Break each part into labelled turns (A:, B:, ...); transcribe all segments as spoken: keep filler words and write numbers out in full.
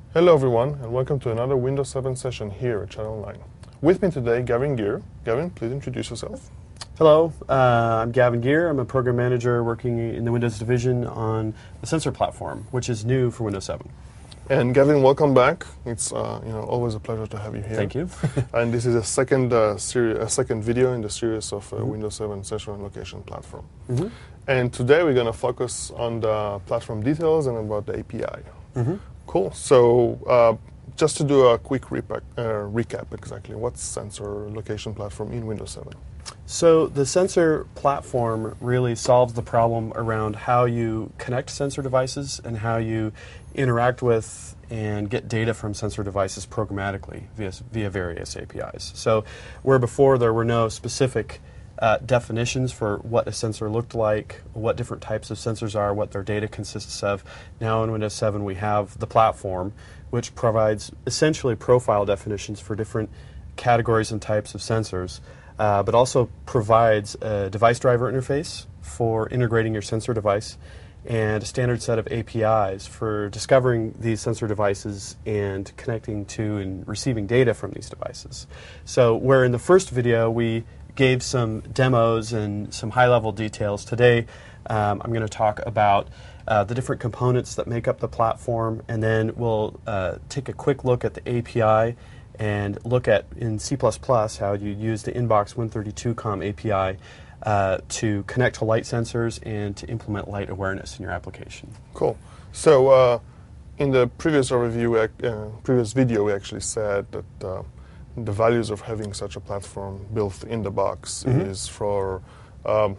A: Hello everyone, and welcome to another Windows seven session here at Channel nine. With me today, Gavin Gear. Gavin, please introduce yourself.
B: Hello, uh, I'm Gavin Gear. I'm a program manager working in the Windows division on the Sensor platform, which is new for Windows seven.
A: And Gavin, welcome back. It's uh, you know always a pleasure to have you here.
B: Thank you.
A: And this is a second uh, seri a second video in the series of uh,
B: mm-hmm.
A: Windows seven Sensor and Location platform.
B: Mm-hmm.
A: And today we're going to focus on the platform details and about the A P I.
B: Mm-hmm.
A: Cool. So uh, just to do a quick repa uh, recap, exactly what's Sensor Location platform in Windows seven?
B: So the Sensor platform really solves the problem around how you connect sensor devices and how you interact with and get data from sensor devices programmatically via, via various A P Is. So where before there were no specific uh, definitions for what a sensor looked like, what different types of sensors are, what their data consists of, now in Windows seven we have the platform, which provides essentially profile definitions for different categories and types of sensors. Uh, but also provides a device driver interface for integrating your sensor device and a standard set of A P Is for discovering these sensor devices and connecting to and receiving data from these devices. So where in the first video we gave some demos and some high-level details, today um, I'm going to talk about uh, the different components that make up the platform, and then we'll uh, take a quick look at the A P I and look at, in C plus plus, how you use the Inbox one thirty-two com A P I uh, to connect to light sensors and to implement light awareness in your application.
A: Cool. So uh, in the previous overview, uh, previous video, we actually said that uh, the values of having such a platform built in the box mm-hmm. is for um,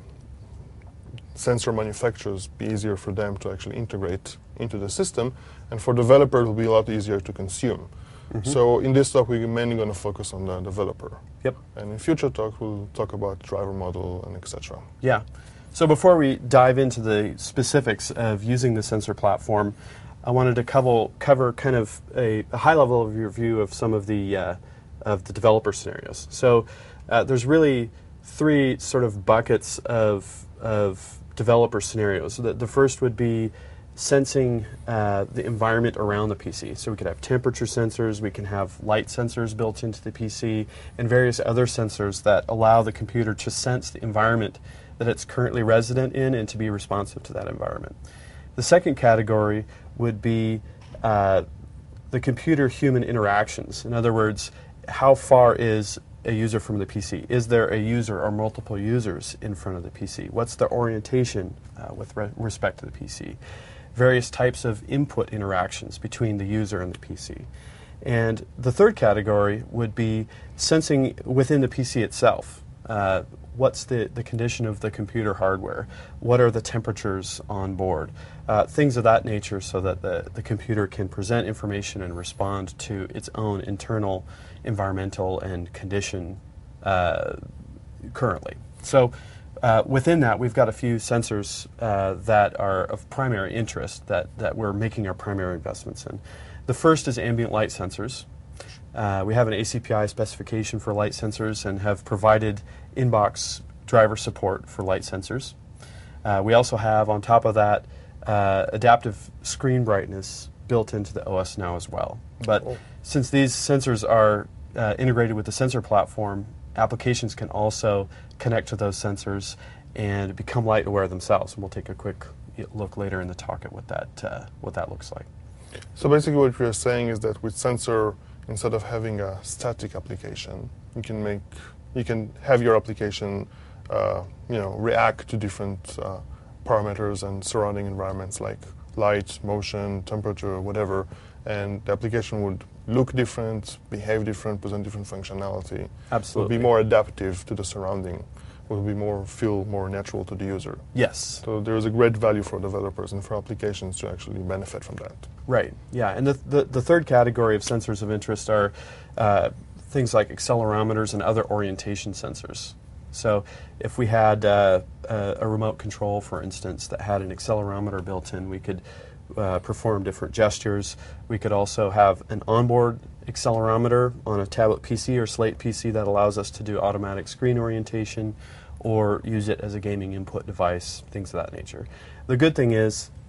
A: sensor manufacturers, be easier for them to actually integrate into the system, and for developers it will be a lot easier to consume. Mm-hmm. So in this talk, we're mainly going to focus on the developer.
B: Yep.
A: And in future talks, we'll talk about driver model and et cetera.
B: Yeah. So before we dive into the specifics of using the sensor platform, I wanted to cover, cover kind of a, a high-level review of some of the uh, of the developer scenarios. So uh, there's really three sort of buckets of of developer scenarios. So the, the first would be sensing uh, the environment around the P C. So we could have temperature sensors, we can have light sensors built into the P C, and various other sensors that allow the computer to sense the environment that it's currently resident in and to be responsive to that environment. The second category would be uh, the computer-human interactions. In other words, how far is a user from the P C? Is there a user or multiple users in front of the P C? What's the orientation uh, with re respect to the P C? Various types of input interactions between the user and the P C. And the third category would be sensing within the P C itself. Uh, what's the, the condition of the computer hardware? What are the temperatures on board? Uh, things of that nature, so that the, the computer can present information and respond to its own internal environmental and condition uh, currently. So Uh, within that, we've got a few sensors uh, that are of primary interest that, that we're making our primary investments in. The first is ambient light sensors. Uh, we have an A C P I specification for light sensors and have provided Inbox driver support for light sensors. Uh, we also have, on top of that, uh, adaptive screen brightness built into the O S now as well. But oh. since these sensors are uh, integrated with the sensor platform, applications can also connect to those sensors and become light aware themselves. And we'll take a quick look later in the talk at what that uh, what that looks like.
A: So basically, what you're saying is that with sensor, instead of having a static application, you can make you can have your application, uh, you know, react to different uh, parameters and surrounding environments like light, motion, temperature, whatever, and the application would look different, behave different, present different functionality.
B: Absolutely.
A: It will be more adaptive to the surrounding. Will be more feel more natural to the user.
B: Yes.
A: So there is a great value for developers and for applications to actually benefit from that.
B: Right. Yeah. And the the, the third category of sensors of interest are uh, things like accelerometers and other orientation sensors. So if we had uh, a, a remote control, for instance, that had an accelerometer built in, we could uh, perform different gestures. We could also have an onboard accelerometer on a tablet P C or slate P C that allows us to do automatic screen orientation, or use it as a gaming input device, things of that nature. The good thing is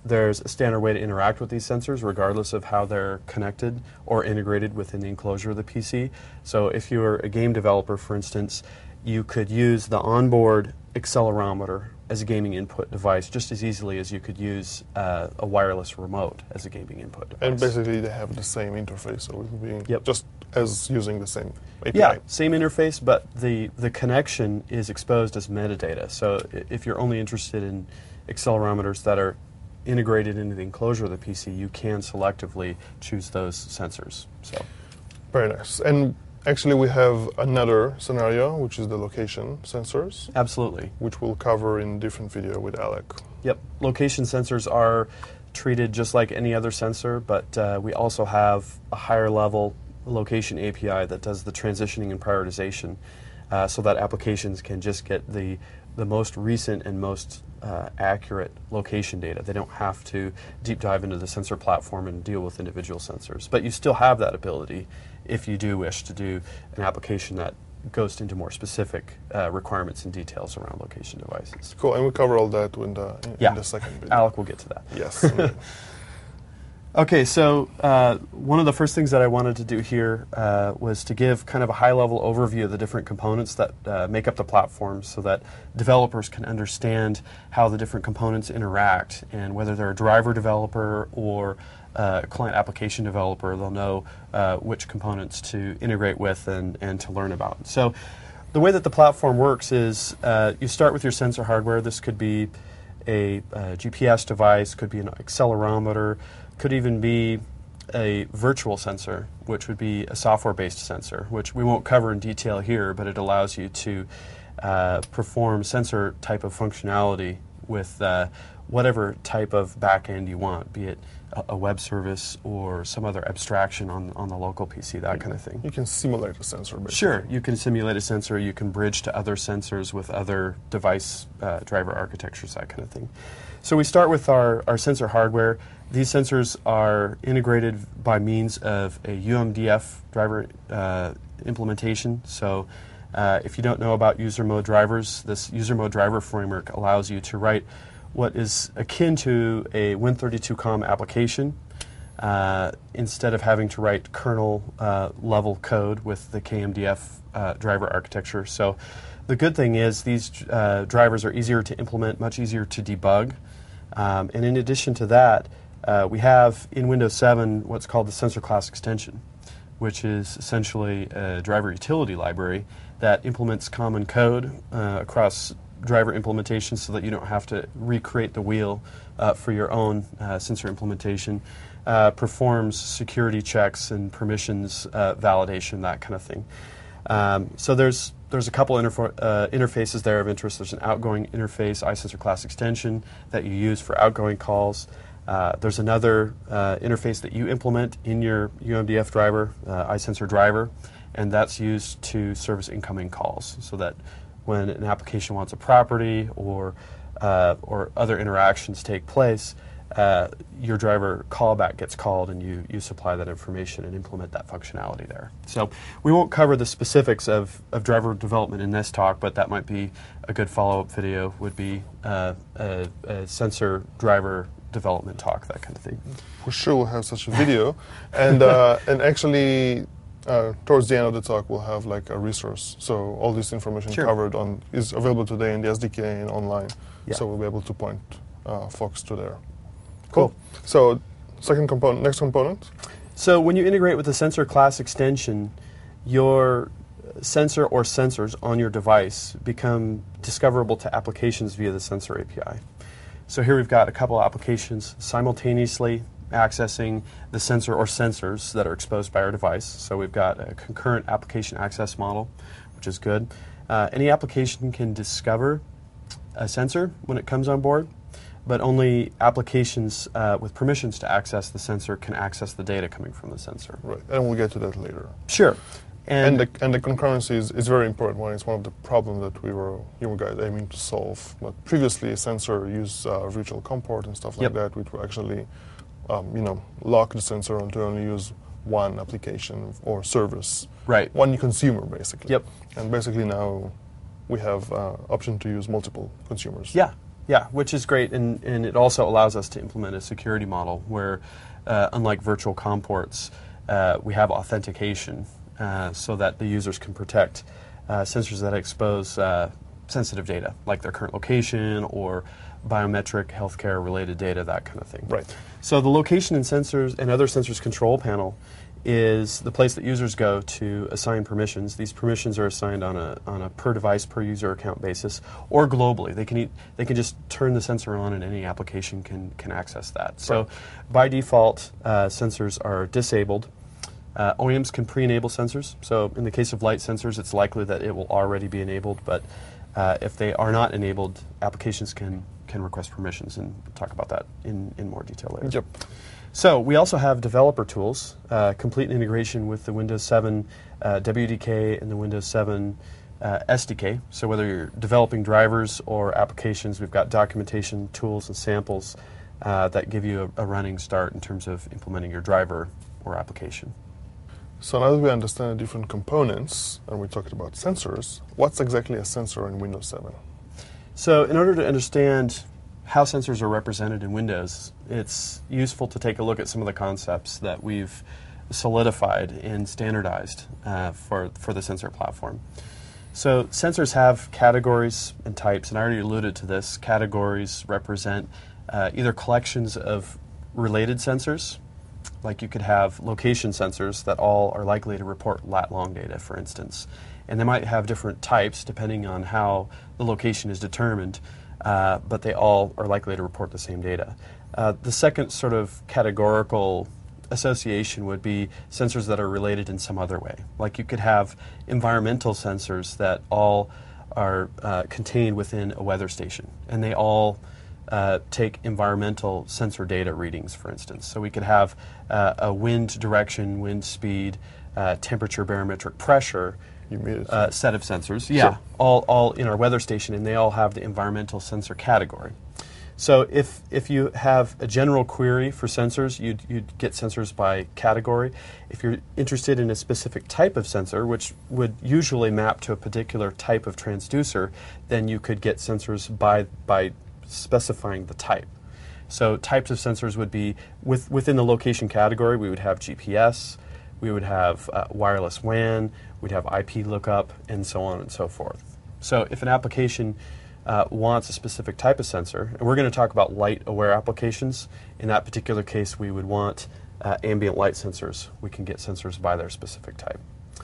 B: there's a standard way to interact with these sensors regardless of how they're connected or integrated within the enclosure of the P C. So if you're a game developer, for instance, you could use the onboard accelerometer as a gaming input device just as easily as you could use uh, a wireless remote as a gaming input device.
A: And basically they have the same interface, so it would be
B: yep.
A: just as using the same A P I.
B: Yeah, same interface, but the, the connection is exposed as metadata. So if you're only interested in accelerometers that are integrated into the enclosure of the P C, you can selectively choose those sensors. So,
A: very nice. And actually, we have another scenario, which is the location sensors.
B: Absolutely.
A: Which we'll cover in different video with Alec.
B: Yep. Location sensors are treated just like any other sensor, but uh, we also have a higher level location A P I that does the transitioning and prioritization uh, so that applications can just get the, the most recent and most uh, accurate location data. They don't have to deep dive into the sensor platform and deal with individual sensors. But you still have that ability if you do wish to do an application that goes into more specific uh, requirements and details around location devices.
A: Cool, and we'll cover all that in the, in,
B: yeah.
A: in the second video.
B: Alec will get to that.
A: Yes.
B: Okay, so uh, one of the first things that I wanted to do here uh, was to give kind of a high-level overview of the different components that uh, make up the platform so that developers can understand how the different components interact, and whether they're a driver developer or uh, client application developer, they'll know uh, which components to integrate with and, and to learn about. So the way that the platform works is uh, you start with your sensor hardware. This could be a, a G P S device, could be an accelerometer, could even be a virtual sensor, which would be a software-based sensor, which we won't cover in detail here, but it allows you to uh, perform sensor type of functionality with uh, whatever type of backend you want, be it a, a web service or some other abstraction on, on the local P C, that kind of thing.
A: You can simulate a sensor, basically.
B: Sure, you can simulate a sensor, you can bridge to other sensors with other device uh, driver architectures, that kind of thing. So we start with our, our sensor hardware. These sensors are integrated by means of a U M D F driver uh, implementation. So uh, if you don't know about user mode drivers, this user mode driver framework allows you to write what is akin to a Win thirty-two com application uh, instead of having to write kernel uh, level code with the K M D F uh, driver architecture. So the good thing is these uh, drivers are easier to implement, much easier to debug. Um, and in addition to that, uh, we have in Windows seven what's called the sensor class extension, which is essentially a driver utility library that implements common code uh, across driver implementations so that you don't have to recreate the wheel uh, for your own uh, sensor implementation, uh, performs security checks and permissions uh, validation, that kind of thing. Um, so there's There's a couple interfo uh, interfaces there of interest. There's an outgoing interface, iSensor class extension, that you use for outgoing calls. Uh, there's another uh, interface that you implement in your U M D F driver, uh, iSensor driver, and that's used to service incoming calls, so that when an application wants a property or uh, or other interactions take place, uh, your driver callback gets called and you, you supply that information and implement that functionality there. So we won't cover the specifics of, of driver development in this talk, but that might be a good follow-up video, would be uh, a, a sensor driver development talk, that kind of thing.
A: For sure we'll have such a video. and uh, and actually, uh, towards the end of the talk, we'll have like a resource. So all this information
B: Sure.
A: covered on is available today in the S D K and online.
B: Yeah.
A: So we'll be able to point uh, folks to there.
B: Cool.
A: Cool. So second component, next component.
B: So when you integrate with the sensor class extension, your sensor or sensors on your device become discoverable to applications via the sensor A P I. So here we've got a couple applications simultaneously accessing the sensor or sensors that are exposed by our device. So we've got a concurrent application access model, which is good. Uh, any application can discover a sensor when it comes on board, but only applications uh, with permissions to access the sensor can access the data coming from the sensor.
A: Right, and we'll get to that later.
B: Sure.
A: And, and, the, and the concurrency is, is very important one. It's one of the problems that we were, you were guys aiming to solve. But previously, a sensor used uh, virtual COM port and stuff like
B: Yep.
A: that, which would actually, um, you know, lock the sensor on to only use one application or service.
B: Right.
A: One consumer, basically.
B: Yep.
A: And basically now we have uh, option to use multiple consumers.
B: Yeah. yeah, which is great, and, and it also allows us to implement a security model where, uh, unlike virtual COM ports, uh, we have authentication uh, so that the users can protect uh, sensors that expose uh, sensitive data, like their current location or biometric, healthcare-related data, that kind of thing.
A: Right.
B: So the location and sensors and other sensors control panel is the place that users go to assign permissions. These permissions are assigned on a on a per device, per user account basis, or globally. They can e they can just turn the sensor on, and any application can can access that. So,
A: right.
B: by default, uh, sensors are disabled. Uh, O E Ms can pre-enable sensors. So, in the case of light sensors, it's likely that it will already be enabled. But uh, if they are not enabled, applications can can request permissions, and we'll talk about that in in more detail later.
A: Yep.
B: So we also have developer tools, uh, complete integration with the Windows seven uh, W D K and the Windows seven uh, S D K. So whether you're developing drivers or applications, we've got documentation, tools, and samples uh, that give you a, a running start in terms of implementing your driver or application.
A: So now that we understand the different components, and we talked about sensors, what's exactly a sensor in Windows seven?
B: So in order to understand how sensors are represented in Windows, it's useful to take a look at some of the concepts that we've solidified and standardized uh, for, for the sensor platform. So sensors have categories and types, and I already alluded to this. Categories represent uh, either collections of related sensors, like you could have location sensors that all are likely to report lat-long data, for instance. And they might have different types depending on how the location is determined. Uh, but they all are likely to report the same data. Uh, the second sort of categorical association would be sensors that are related in some other way. Like you could have environmental sensors that all are uh, contained within a weather station, and they all uh, take environmental sensor data readings, for instance. So we could have uh, a wind direction, wind speed, uh, temperature, barometric pressure, Uh, set of sensors, yeah,
A: sure.
B: all, all in our weather station, and they all have the environmental sensor category. So if, if you have a general query for sensors, you'd, you'd get sensors by category. If you're interested in a specific type of sensor, which would usually map to a particular type of transducer, then you could get sensors by, by specifying the type. So types of sensors would be, with, within the location category, we would have G P S, we would have uh, wireless W A N, we'd have I P lookup, and so on and so forth. So if an application uh, wants a specific type of sensor, and we're going to talk about light-aware applications, in that particular case we would want uh, ambient light sensors. We can get sensors by their specific type.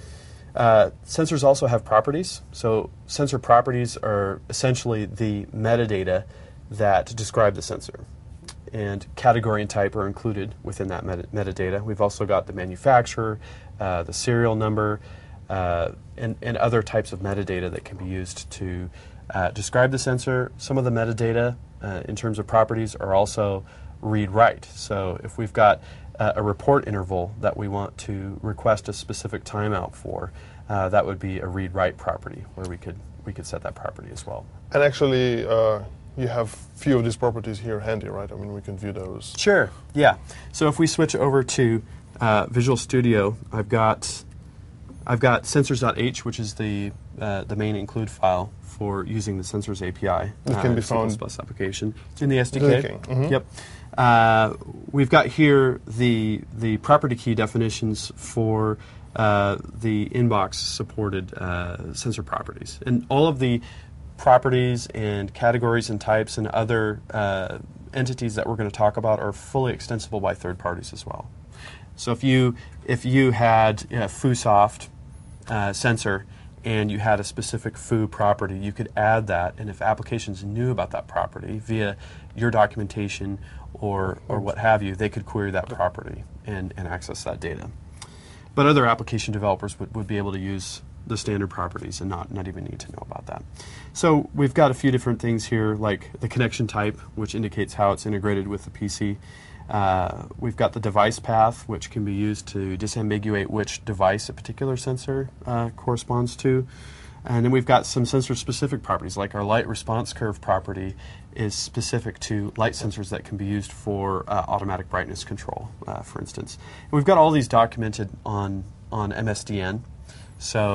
B: Uh, sensors also have properties. So sensor properties are essentially the metadata that describe the sensor. And category and type are included within that meta metadata. We've also got the manufacturer, uh, the serial number, uh, and, and other types of metadata that can be used to uh, describe the sensor. Some of the metadata uh, in terms of properties are also read-write. So if we've got uh, a report interval that we want to request a specific timeout for, uh, that would be a read-write property where we could, we could set that property as well.
A: And actually, uh, you have a few of these properties here handy, right? I mean, we can view those.
B: Sure, yeah. So if we switch over to uh, Visual Studio, I've got I've got sensors.h, which is the uh, the main include file for using the Sensors A P I.
A: It can uh, be found
B: C plus plus application in the S D K.
A: Mm-hmm.
B: Yep. Uh, we've got here the the property key definitions for uh, the inbox supported uh, sensor properties, and all of the properties and categories and types and other uh, entities that we're going to talk about are fully extensible by third parties as well. So if you if you had a FooSoft uh, sensor and you had a specific foo property, you could add that, and if applications knew about that property via your documentation or or what have you, they could query that property and, and access that data. But other application developers would, would be able to use the standard properties and not, not even need to know about that. So we've got a few different things here, like the connection type, which indicates how it's integrated with the P C. Uh, we've got the device path, which can be used to disambiguate which device a particular sensor uh, corresponds to. And then we've got some sensor-specific properties, like our light response curve property is specific to light sensors that can be used for uh, automatic brightness control, uh, for instance. And we've got all these documented on, on M S D N. So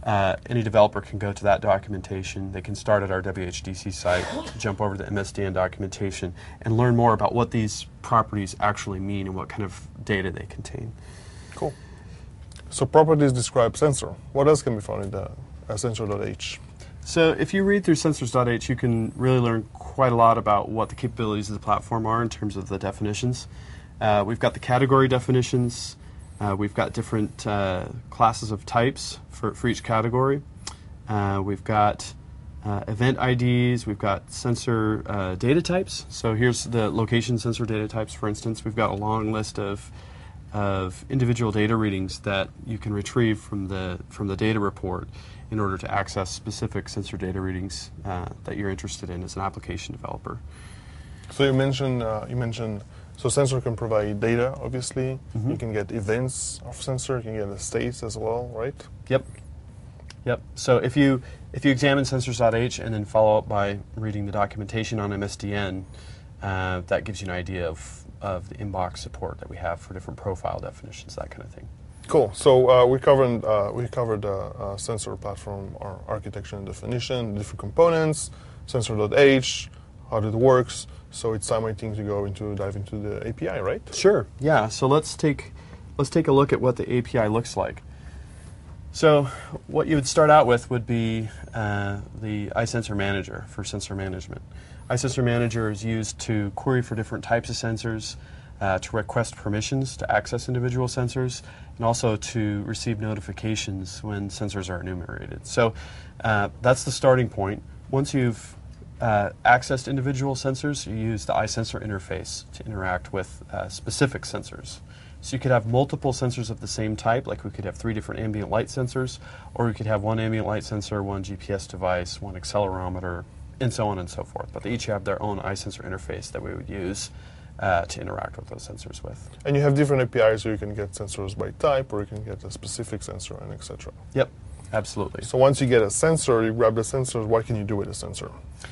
B: uh, any developer can go to that documentation. They can start at our W H D C site, jump over to the M S D N documentation, and learn more about what these properties actually mean and what kind of data they contain.
A: Cool. So properties describe sensor. What else can be found in the uh, sensor.h?
B: So if you read through sensors.h, you can really learn quite a lot about what the capabilities of the platform are in terms of the definitions. Uh, we've got the category definitions. Uh, we've got different uh, classes of types for, for each category. Uh, we've got uh, event I Ds. We've got sensor uh, data types. So here's the location sensor data types, for instance. We've got a long list of, of individual data readings that you can retrieve from the, from the data report in order to access specific sensor data readings uh, that you're interested in as an application developer.
A: So you mentioned, uh, you mentioned So sensor can provide data, obviously.
B: Mm-hmm.
A: You can get events of sensor. You can get the states as well, right?
B: Yep. Yep. So if you if you examine sensors.h and then follow up by reading the documentation on M S D N, uh, that gives you an idea of, of the inbox support that we have for different profile definitions, that kind of thing.
A: Cool. So uh, we covered uh, we covered uh, uh, sensor platform, our architecture and definition, different components, sensor.h, how it works. So it's time, I think, to go into dive into the A P I, right?
B: Sure. Yeah. So let's take let's take a look at what the A P I looks like. So what you would start out with would be uh, the iSensor Manager for sensor management. iSensor Manager is used to query for different types of sensors, uh, to request permissions to access individual sensors, and also to receive notifications when sensors are enumerated. So uh, that's the starting point. Once you've uh, accessed individual sensors, you use the iSensor interface to interact with uh, specific sensors. So you could have multiple sensors of the same type, like we could have three different ambient light sensors, or we could have one ambient light sensor, one G P S device, one accelerometer, and so on and so forth. But they each have their own iSensor interface that we would use uh, to interact with those sensors with.
A: And you have different A P Is, so you can get sensors by type, or you can get a specific sensor, and et cetera.
B: Yep, absolutely.
A: So once you get a sensor, you grab the sensor, what can you do with the sensor?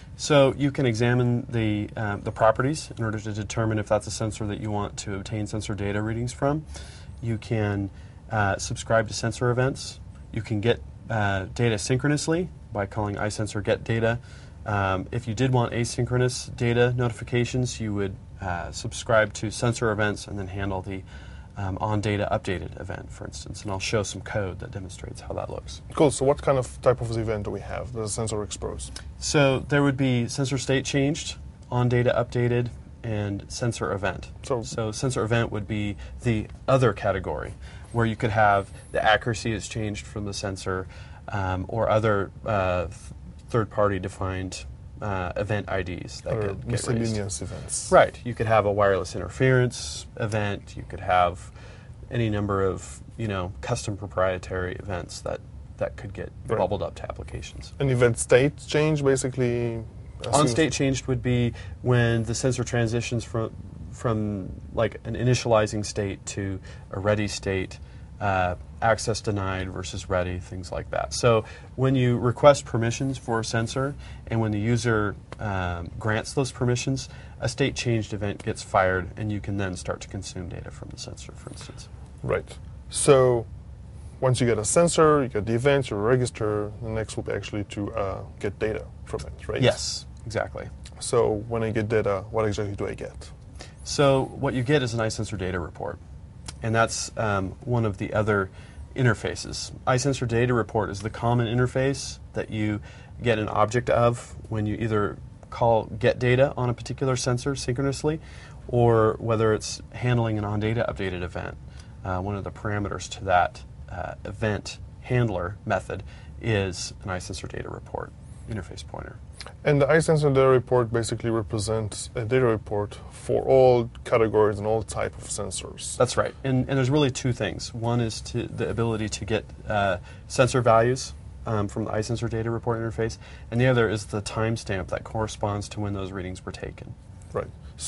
B: So you can examine the, uh, the properties in order to determine if that's a sensor that you want to obtain sensor data readings from. You can uh, subscribe to sensor events. You can get uh, data synchronously by calling iSensor get data. Um, if you did want asynchronous data notifications, you would uh, subscribe to sensor events and then handle the um, on data updated event, for instance. And I'll show some code that demonstrates how that looks.
A: Cool. So what kind of type of event do we have? Does the sensor expose?
B: So there would be sensor state changed, on data updated, and sensor event.
A: So,
B: so sensor event would be the other category, where you could have the accuracy is changed from the sensor, um, or other uh, third-party defined uh, event I Ds that
A: or
B: could get
A: miscellaneous
B: raised.
A: events.
B: Right. You could have a wireless interference event. You could have any number of, you know, custom proprietary events that, that could get
A: Right.
B: bubbled up to applications.
A: An event state change, basically. as soon
B: On
A: as-
B: state changed would be when the sensor transitions from from like an initializing state to a ready state, uh, access denied versus ready, things like that. So when you request permissions for a sensor and when the user um, grants those permissions, a state changed event gets fired and you can then start to consume data from the sensor, for instance.
A: Right. So once you get a sensor, you get the event, you register, the next will be actually to uh, get data from it, right?
B: Yes, exactly.
A: So when I get data, what exactly do I get?
B: So what you get is an iSensor data report, and that's um, one of the other interfaces. iSensor data report is the common interface that you get an object of when you either call get data on a particular sensor synchronously, or whether it's handling an on data updated event. Uh, one of the parameters to that uh, event handler method is an iSensor data report interface pointer.
A: And the iSensor data report basically represents a data report for all categories and all type of sensors.
B: That's right. And, and there's really two things. One is to the ability to get uh, sensor values um, from the iSensor data report interface, and the other is the timestamp that corresponds to when those readings were taken.
A: Right.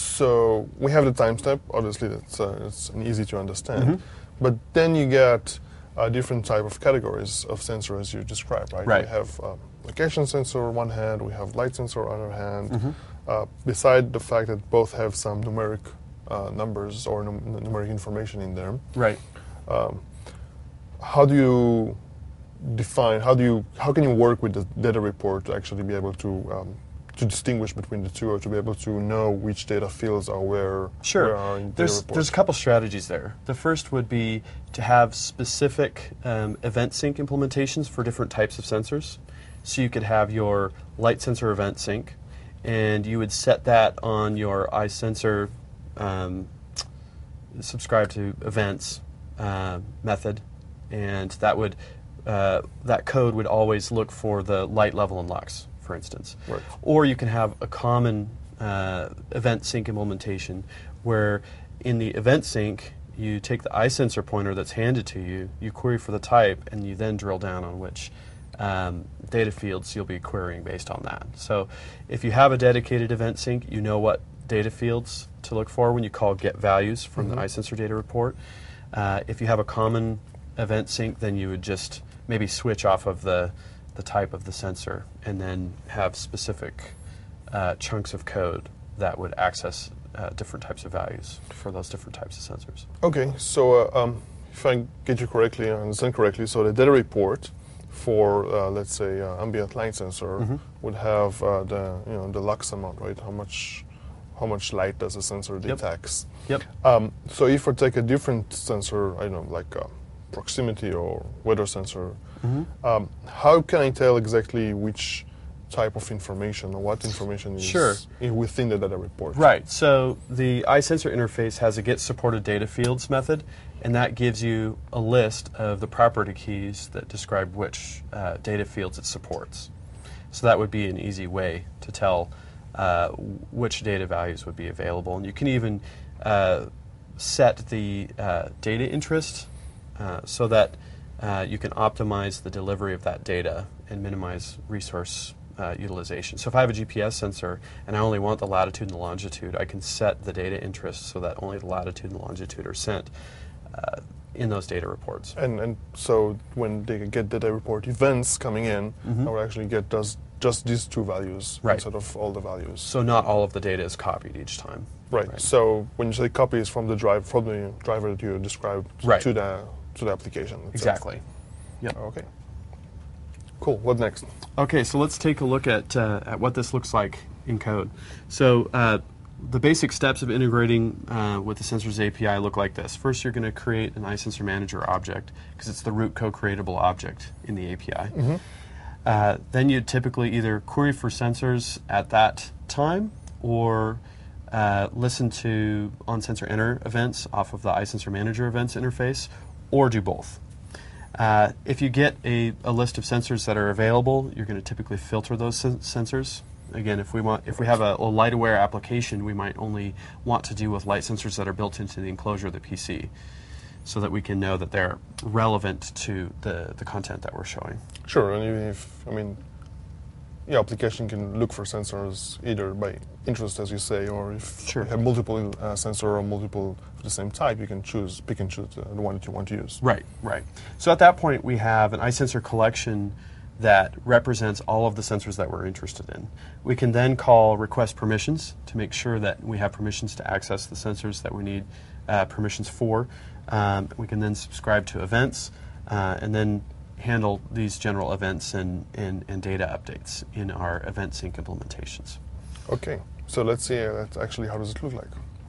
A: So we have the timestamp. Obviously, that's uh, it's easy to understand.
B: Mm-hmm.
A: But then you get uh, different type of categories of sensor as you described, right?
B: Right.
A: We have um, location sensor on one hand, we have light sensor on the other hand.
B: Mm-hmm.
A: Uh, beside the fact that both have some numeric uh, numbers or num numeric information in them,
B: Right.
A: um, how do you define, how do you, how can you work with the data report to actually be able to um, to distinguish between the two, or to be able to know which data fields are where,
B: sure.
A: where are in the
B: there's,
A: data report?
B: There's a couple strategies there. The first would be to have specific um, event sync implementations for different types of sensors. So you could have your light sensor event sync, and you would set that on your iSensor um, subscribe to events uh, method, and that would uh, that code would always look for the light level and lux, for instance.
A: Right.
B: Or you can have a common uh, event sync implementation where in the event sync you take the iSensor pointer that's handed to you, you query for the type, and you then drill down on which um, data fields you'll be querying based on that. So if you have a dedicated event sync, you know what data fields to look for when you call get values from mm-hmm. the iSensor data report. Uh, if you have a common event sync, then you would just maybe switch off of the the type of the sensor and then have specific uh, chunks of code that would access uh, different types of values for those different types of sensors.
A: Okay, so uh, um, if I get you correctly, I understand correctly, so the data report for, uh, let's say, uh, ambient light sensor mm-hmm. would have uh, the, you know, the lux amount, right? How much, how much light does a sensor detects?
B: Yep.
A: Um, so if I take a different sensor, I don't know, like uh, proximity or weather sensor, mm-hmm. um, how can I tell exactly which type of information or what information is
B: sure.
A: in within the data report?
B: Right. So the iSensor interface has a get supported data fields method, and that gives you a list of the property keys that describe which uh, data fields it supports. So that would be an easy way to tell uh, which data values would be available. And you can even uh, set the uh, data interest uh, so that uh, you can optimize the delivery of that data and minimize resource uh, utilization. So if I have a G P S sensor and I only want the latitude and the longitude, I can set the data interest so that only the latitude and the longitude are sent uh, in those data reports.
A: And and so when they get data report events coming in, mm-hmm. I will actually get those, just these two values
B: right.
A: instead of all the values.
B: So not all of the data is copied each time.
A: Right. right. So when you say copies from the drive from the driver that you described
B: right.
A: to the to the application itself.
B: Exactly. Yep.
A: Okay. Cool. What next?
B: Okay, so let's take a look at uh, at what this looks like in code. So uh, the basic steps of integrating uh, with the Sensors A P I look like this. First, you're going to create an iSensor Manager object because it's the root co-creatable object in the A P I. Mm-hmm. uh, then you typically either query for sensors at that time or uh, listen to on-sensor enter events off of the iSensor Manager events interface, or do both. Uh, if you get a, a list of sensors that are available, you're going to typically filter those sen sensors. Again, if we want, if we have a, a light-aware application, we might only want to deal with light sensors that are built into the enclosure of the P C, so that we can know that they're relevant to the the content that we're showing.
A: Sure, and even if I mean, the application can look for sensors either by interest, as you say, or if
B: sure.
A: you have multiple uh, sensor or multiple of the same type, you can choose, pick and choose the, the one that you want to use.
B: Right, right. So at that point, we have an iSensor collection that represents all of the sensors that we're interested in. We can then call request permissions to make sure that we have permissions to access the sensors that we need uh, permissions for. Um, we can then subscribe to events uh, and then handle these general events and, and, and data updates in our event sync implementations.
A: Okay, so let's see uh, that's actually how does it look like.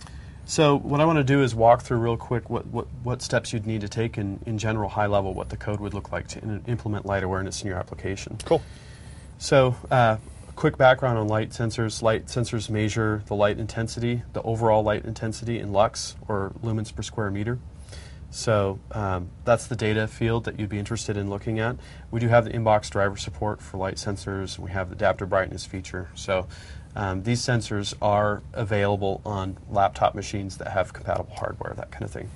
B: So what I want to do is walk through real quick what, what, what steps you'd need to take in, in general, high level, what the code would look like to in, implement light awareness in your application.
A: Cool.
B: So uh, a quick background on light sensors. Light sensors measure the light intensity, the overall light intensity in lux, or lumens per square meter. So um, that's the data field that you'd be interested in looking at. We do have the inbox driver support for light sensors. We have the adaptive brightness feature. So um, these sensors are available on laptop machines that have compatible hardware, that kind of thing.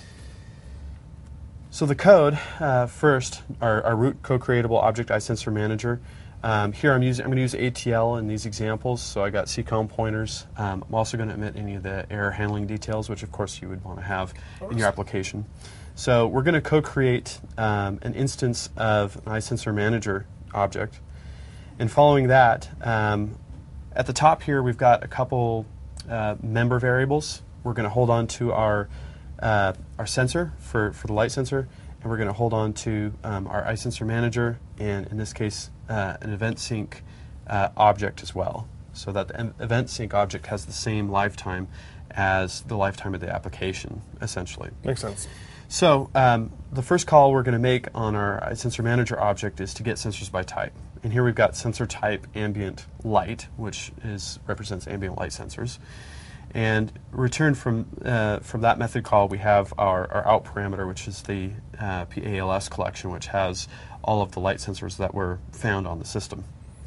B: So the code, uh, first, our, our root co-creatable object iSensor Manager. Um, here I'm using, I'm going to use A T L in these examples, so I got C COM pointers. Um, I'm also going to omit any of the error handling details, which of course you would want to have in your application. So we're going to co-create um, an instance of an iSensor Manager object. And following that, um, at the top here we've got a couple uh, member variables. We're going to hold on to our, uh, our sensor for, for the light sensor, and we're going to hold on to um, our iSensor manager, and in this case, uh, an event sync uh, object as well, so that the event sync object has the same lifetime as the lifetime of the application, essentially.
A: Makes sense.
B: So um, the first call we're going to make on our iSensor manager object is to get sensors by type. And here we've got sensor type ambient light, which is represents ambient light sensors. And returned from uh, from that method call, we have our, our out parameter, which is the uh, P A L S collection, which has all of the light sensors that were found on the system.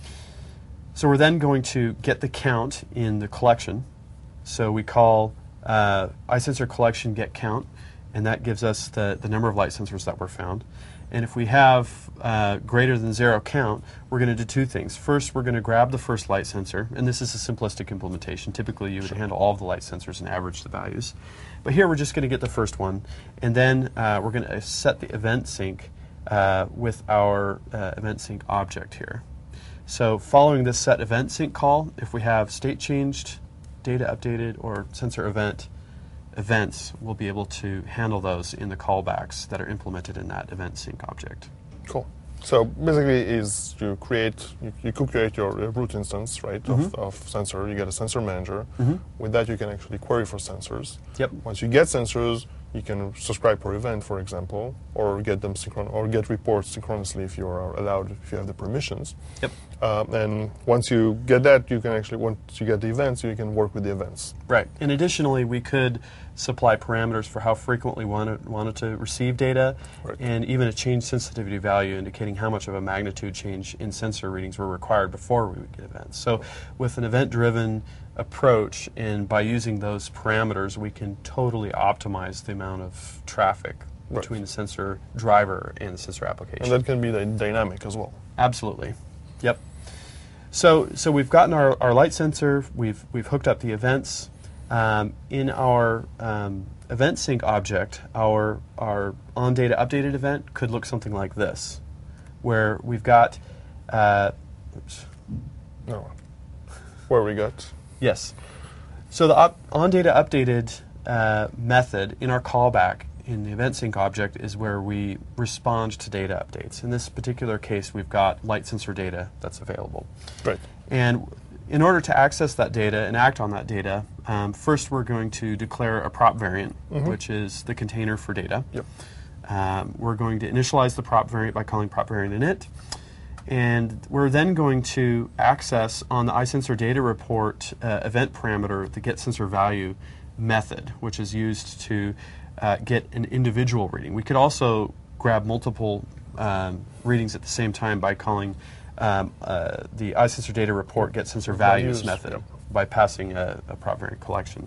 B: So we're then going to get the count in the collection. So we call uh, iSensor collection get count, and that gives us the, the number of light sensors that were found. And if we have uh, greater than zero count, we're going to do two things. First, we're going to grab the first light sensor, and this is a simplistic implementation. Typically, you would
A: Sure.
B: handle all of the light sensors and average the values. But here, we're just going to get the first one, and then uh, we're going to set the event sync uh, with our uh, event sync object here. So following this set event sync call, if we have state changed, data updated, or sensor event events, we'll be able to handle those in the callbacks that are implemented in that event sync object.
A: Cool. So basically, is you create you, you could create your uh, root instance, right,
B: Mm-hmm.
A: of, of sensor. You get a sensor manager.
B: Mm-hmm.
A: With that, you can actually query for sensors.
B: Yep.
A: Once you get sensors, you can subscribe per event, for example, or get them synchron or get reports synchronously if you are allowed, if you have the permissions.
B: Yep.
A: Um, and once you get that, you can actually, once you get the events, you can work with the events.
B: Right. And additionally, we could supply parameters for how frequently we wanted, wanted to receive data,
A: Right.
B: and even a change sensitivity value indicating how much of a magnitude change in sensor readings were required before we would get events. So with an event-driven approach, and by using those parameters, we can totally optimize the amount of traffic
A: Right.
B: between the sensor driver and the sensor application.
A: And that can be dy- dynamic as well.
B: Absolutely. Yep. So, so we've gotten our, our light sensor, we've, we've hooked up the events. Um, in our um, event sync object, our, our on data updated event could look something like this, where we've got, uh, oops,
A: No. Where we got.
B: yes. So the up, on data updated uh, method in our callback in the event sync object is where we respond to data updates. In this particular case, we've got light sensor data that's available.
A: Right.
B: And in order to access that data and act on that data, um, first we're going to declare a prop variant,
A: Mm-hmm.
B: which is the container for data.
A: Yep.
B: Um, we're going to initialize the prop variant by calling prop variant init. And we're then going to access on the iSensor data report uh, event parameter the getSensorValue method, which is used to uh, get an individual reading. We could also grab multiple um, readings at the same time by calling um, uh, the iSensor data report getSensorValues
A: Values,
B: method
A: yep.
B: by passing a, a prop variant collection.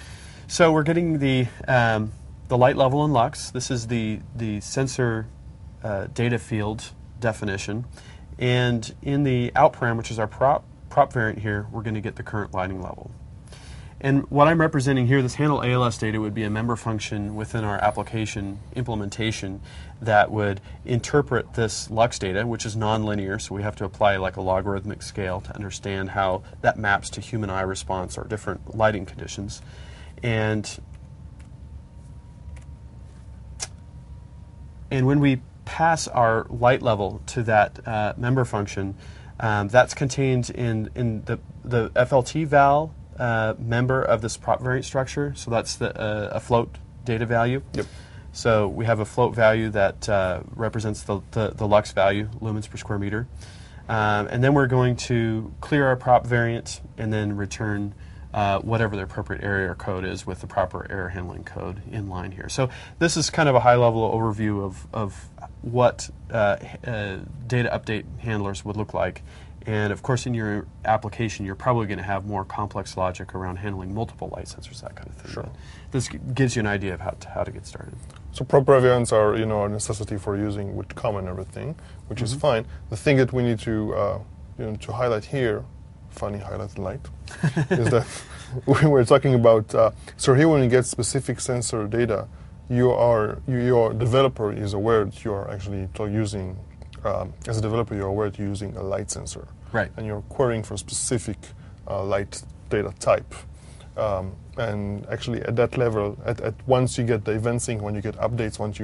B: So we're getting the um, the light level in lux. This is the the sensor uh, data field definition, and in the out param, which is our prop prop variant here, we're going to get the current lighting level. And what I'm representing here, this handle A L S data, would be a member function within our application implementation that would interpret this lux data, which is nonlinear, so we have to apply like a logarithmic scale to understand how that maps to human eye response or different lighting conditions. And, and when we pass our light level to that uh, member function, um, that's contained in, in the, the F L T val Uh, member of this prop variant structure, so that's the, uh, a float data value.
A: Yep.
B: So we have a float value that uh, represents the, the, the lux value, lumens per square meter. Um, and then we're going to clear our prop variant and then return uh, whatever the appropriate area code is with the proper error handling code in line here. So this is kind of a high-level overview of, of what uh, uh, data update handlers would look like. And of course, in your application, you're probably going to have more complex logic around handling multiple light sensors, that kind of thing.
A: Sure.
B: But this g gives you an idea of how to, how to get started.
A: So proper events are, you know, a necessity for using with COM and everything, which
B: Mm-hmm.
A: is fine. The thing that we need to, uh, you know, to highlight here, funny highlighted light, is that we were talking about. Uh, so here, when you get specific sensor data, you are you, your developer is aware that you are actually to using. Um, as a developer, you're aware that you're using a light sensor,
B: Right.
A: and you're querying for a specific uh, light data type. Um, and actually, at that level, at, at once you get the event sync, when you get updates, once you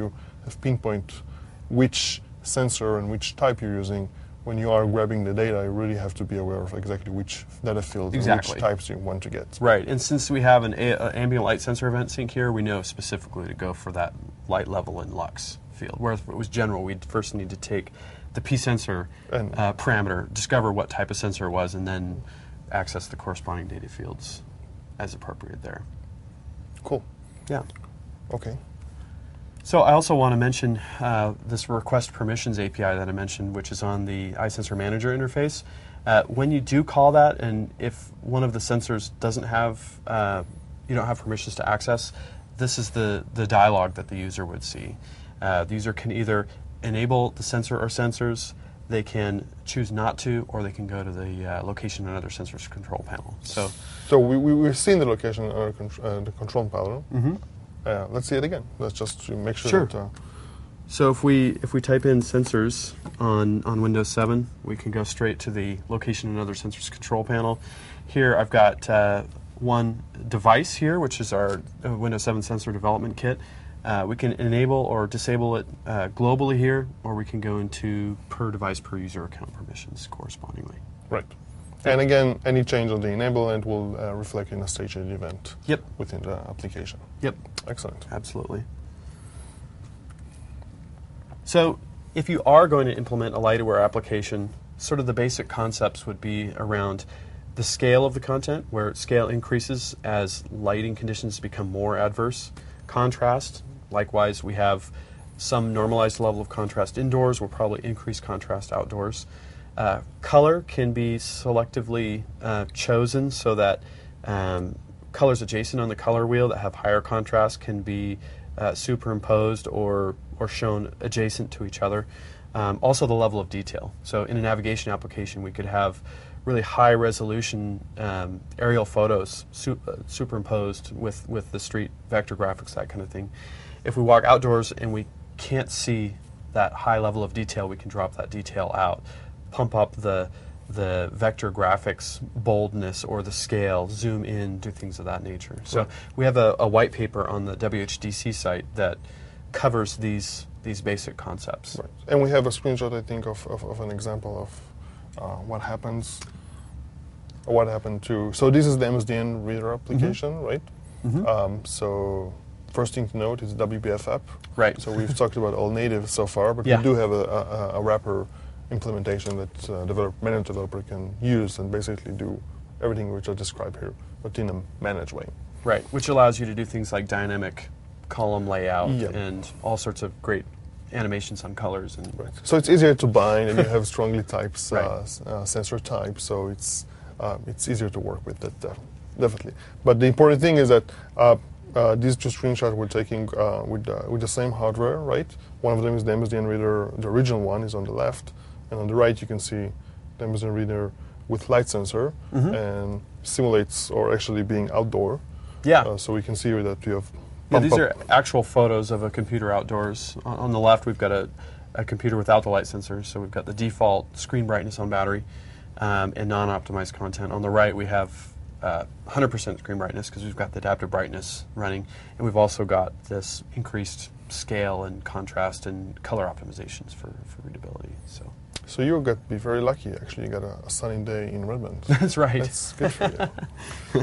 A: have pinpoint which sensor and which type you're using, when you are grabbing the data, you really have to be aware of exactly which data fields
B: Exactly.
A: and which types you want to get.
B: Right, and since we have an a, a ambient light sensor event sync here, we know specifically to go for that light level and lux field. Whereas if it was general, we'd first need to take the P sensor
A: And-
B: uh, parameter, discover what type of sensor it was, and then access the corresponding data fields as appropriate there.
A: Cool.
B: Yeah.
A: Okay.
B: So I also want to mention uh, this request permissions A P I that I mentioned, which is on the iSensor Manager interface. Uh, when you do call that, and if one of the sensors doesn't have, uh, you don't have permissions to access, this is the, the dialog that the user would see. Uh, the user can either enable the sensor or sensors, they can choose not to, or they can go to the uh, location and other sensors control panel. So,
A: So we, we, we've seen the location and other contr- uh, the control panel.
B: mm-hmm.
A: Uh, let's see it again. Let's just to make sure,
B: Sure.
A: that... Uh,
B: So if we if we type in sensors on, on Windows seven, we can go straight to the location and other sensors control panel. Here I've got uh, one device here, which is our uh, Windows seven sensor development kit. Uh, we can enable or disable it uh, globally here, or we can go into per device per user account permissions correspondingly.
A: right. And again, any change on the enablement will uh, reflect in a staged event
B: Yep.
A: within the application.
B: Yep.
A: Excellent.
B: Absolutely. So if you are going to implement a LightAware application, sort of the basic concepts would be around the scale of the content, where scale increases as lighting conditions become more adverse. Contrast, likewise, we have some normalized level of contrast indoors. We'll probably increase contrast outdoors. Uh, color can be selectively uh, chosen so that um, colors adjacent on the color wheel that have higher contrast can be uh, superimposed or, or shown adjacent to each other. Um, also the level of detail. So in a navigation application, we could have really high resolution um, aerial photos su uh, superimposed with, with the street vector graphics, that kind of thing. If we walk outdoors and we can't see that high level of detail, we can drop that detail out, pump up the the vector graphics boldness or the scale, zoom in, do things of that nature. So
A: Right.
B: we have a, a white paper on the W H D C site that covers these these basic concepts.
A: Right. And we have a screenshot, I think, of, of, of an example of uh, what happens, or what happened to. So this is the M S D N reader application, mm-hmm. right?
B: Mm-hmm.
A: Um, so first thing to note is W B F app.
B: Right.
A: So we've talked about all native so far, but
B: Yeah.
A: we do have a, a, a wrapper implementation that uh, develop, managed developer can use and basically do everything which I described here, but in a managed way.
B: Right, which allows you to do things like dynamic column layout
A: Yeah.
B: and all sorts of great animations on colors. And
A: Right. So it's easier to bind, and you have strongly types,
B: Right.
A: uh, s- uh, sensor type, so it's uh, it's easier to work with that, def definitely. But the important thing is that uh, uh, these two screenshots we're taking uh, with uh, with the same hardware, right? One of them is the M S D N reader. The original one is on the left, and on the right you can see the M S D N reader with light sensor
B: Mhm.
A: and simulates or actually being outdoor.
B: yeah,
A: Uh, so we can see that we have.
B: yeah,
A: pump
B: these
A: up-
B: are actual photos of a computer outdoors. On, on the left, we've got a, a computer without the light sensor, so we've got the default screen brightness on battery um, and non-optimized content. On the right, we have uh, one hundred percent screen brightness because we've got the adaptive brightness running, and we've also got this increased scale and contrast and color optimizations for, for readability. So
A: So you got to be very lucky. Actually, you got a, a sunny day in Redmond.
B: that's right.
A: That's good for you.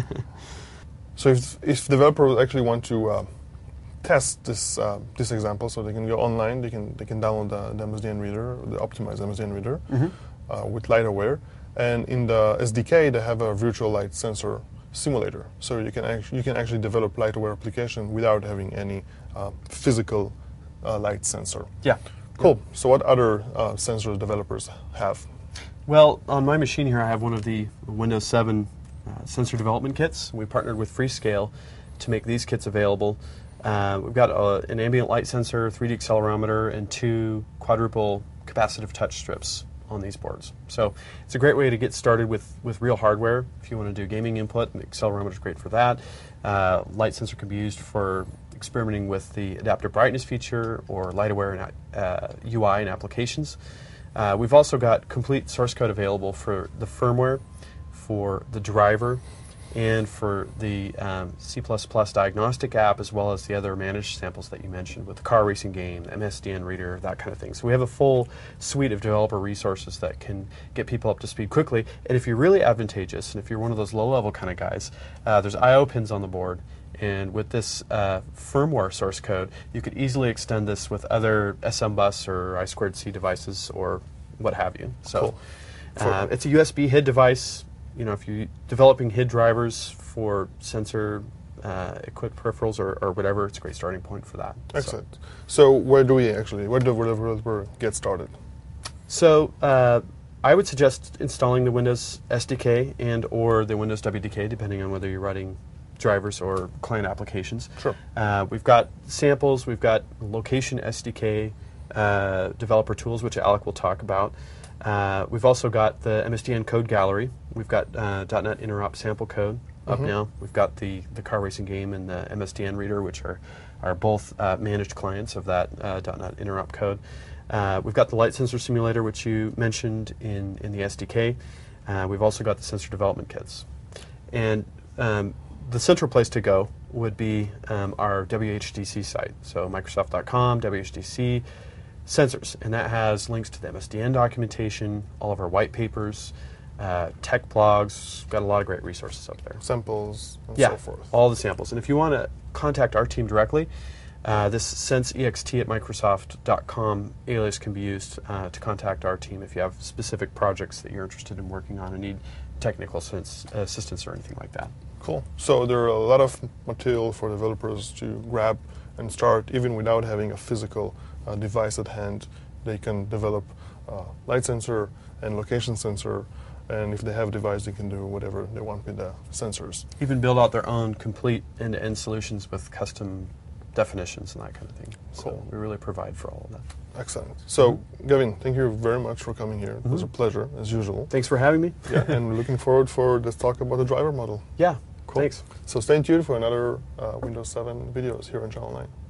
A: So if if developers actually want to uh, test this uh, this example, so they can go online, they can they can download the, the M S D N reader, the optimized M S D N reader
B: Mhm.
A: uh, with LightAware, and in the S D K they have a virtual light sensor simulator. So you can actually you can actually develop LightAware application without having any uh, physical uh, light sensor.
B: Yeah.
A: Cool. So what other uh, sensor developers have?
B: Well, on my machine here, I have one of the Windows seven uh, sensor development kits. We partnered with Freescale to make these kits available. Uh, we've got uh, an ambient light sensor, three D accelerometer, and two quadruple capacitive touch strips on these boards. So it's a great way to get started with, with real hardware. If you want to do gaming input, the accelerometer is great for that. Uh, light sensor can be used for experimenting with the adaptive brightness feature or LightAware and uh, U I and applications. Uh, we've also got complete source code available for the firmware, for the driver, and for the um, C plus plus diagnostic app, as well as the other managed samples that you mentioned with the car racing game, the M S D N reader, that kind of thing. So we have a full suite of developer resources that can get people up to speed quickly. And if you're really advantageous, and if you're one of those low-level kind of guys, uh, there's I O pins on the board. And with this uh, firmware source code, you could easily extend this with other S M bus or I two C devices or what have you. So
A: Cool.
B: uh, it's a U S B H I D device. You know, if you're developing H I D drivers for sensor uh, equipped peripherals or, or whatever, it's a great starting point for that.
A: Excellent. So, so where do we actually, where do the developer get started?
B: So uh, I would suggest installing the Windows S D K and or the Windows W D K, depending on whether you're writing drivers or client applications.
A: Sure.
B: Uh, we've got samples, we've got location S D K uh, developer tools, which Alec will talk about. Uh, we've also got the M S D N code gallery. We've got uh, .NET Interop sample code up
A: Mhm.
B: now. We've got the, the car racing game and the M S D N reader, which are, are both uh, managed clients of that uh, .NET Interop code. Uh, we've got the light sensor simulator, which you mentioned in, in the S D K. Uh, we've also got the sensor development kits. And um, the central place to go would be um, our W H D C site. So Microsoft dot com, W H D C, sensors. And that has links to the M S D N documentation, all of our white papers, uh, tech blogs. Got a lot of great resources up there.
A: Samples and
B: Yeah,
A: so forth.
B: all the samples. And if you want to contact our team directly, uh, this senseext at Microsoft dot com alias can be used uh, to contact our team if you have specific projects that you're interested in working on and need technical sense, uh, assistance or anything like that.
A: Cool. So there are a lot of material for developers to grab and start, even without having a physical uh, device at hand. They can develop uh, light sensor and location sensor, and if they have a device, they can do whatever they want with the sensors.
B: Even build out their own complete end-to-end solutions with custom definitions and that kind of thing.
A: Cool.
B: So we really provide for all of that.
A: Excellent. So, Gavin, thank you very much for coming here. It was a pleasure, as usual.
B: Thanks for having me.
A: Yeah, and we're looking forward for this talk about the driver model.
B: Yeah,
A: Cool.
B: thanks.
A: So stay tuned for another uh, Windows seven videos here on Channel nine.